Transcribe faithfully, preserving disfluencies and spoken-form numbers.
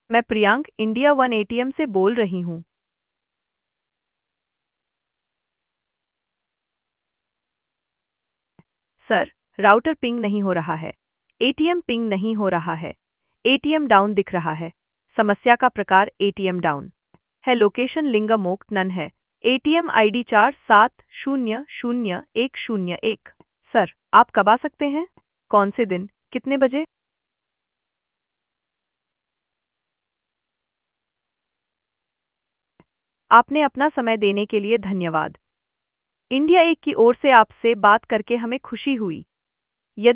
मैं Priyank India one ATM से बोल रही हूँ। सर, राउटर पिंग नहीं हो रहा है। एटीएम पिंग नहीं हो रहा है। एटीएम डाउन दिख रहा है। समस्या का प्रकार एटीएम डाउन है। लोकेशन लिंगमोक नन है। एटीएम आईडी चार सात शून्य शून्य एक शून्य एक। सर, आप कब आ सकते हैं? कौन से दिन? कितने बजे? आपने अपना समय देने के लिए धन्यवाद। इंडिया एक की ओर से आपसे बात करके हमें खुशी हुई।